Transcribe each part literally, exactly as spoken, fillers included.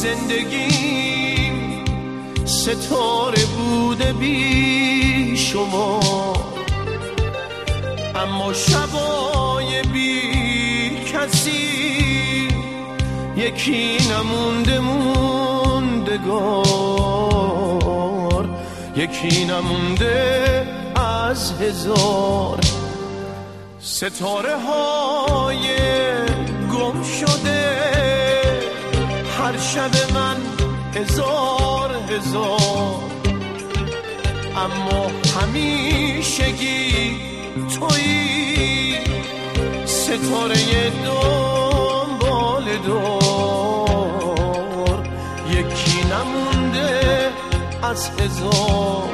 زندگیم ستاره بوده بی شما، اما شبای بی کسی یکی نمونده موندگار، یکی نمونده از هزار. ستاره های گم شده هر شب من هزار هزار، اما همیشگی تویی ستاره دنبال دار، یکی نمونده از هزار.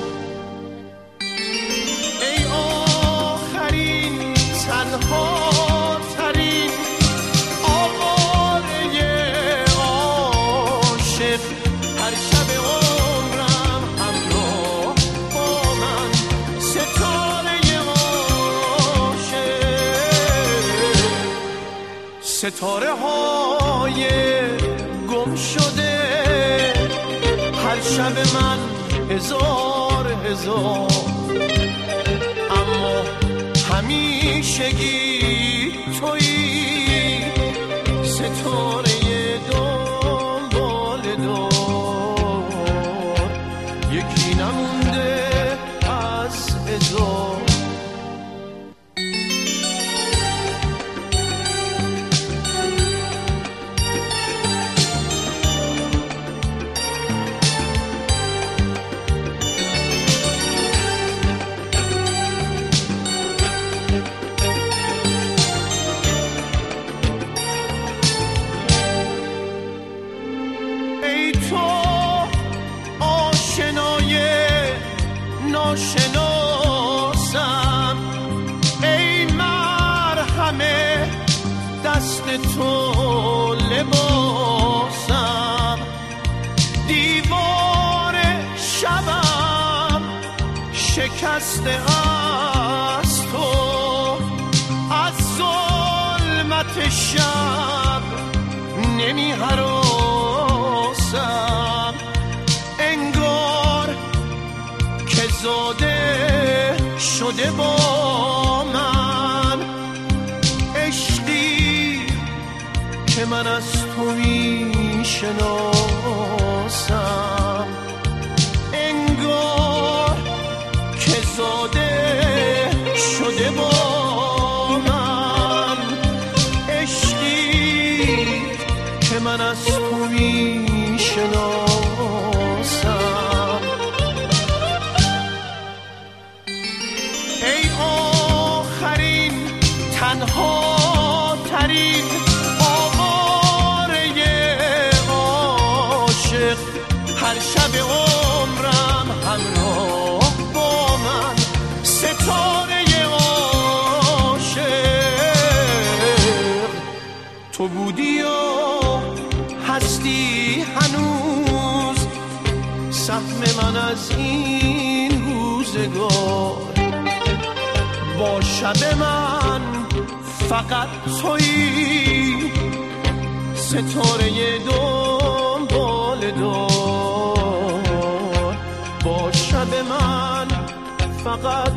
ای آخرین تنها ترین آواره عاشق، هر شب عمرم همراه با من ستاره عاشق. ستاره های گم شده هر شب من هزار هزار، اما همیشگی تویی ستاره دنبال دار، یکی نمونده از هزار. ناشناسم، ای مرهمه دست تو لباسم، دیوار شبم شکسته از تو، از ظلمت شب نمی هراسم، انگار که زاده شده با من عشقی که من از تو می شناسم، انگار که زاده شده با من عشقی که من از تو می شناسم. ای آخرین تنها ترین آواره عاشق، هر شب عمرم همراه با من ستاره عاشق. تو بودی و هستی هنوز سهم من از این روزگار، با شب من فقط تویی ستاره دنبال دار، با شب من فقط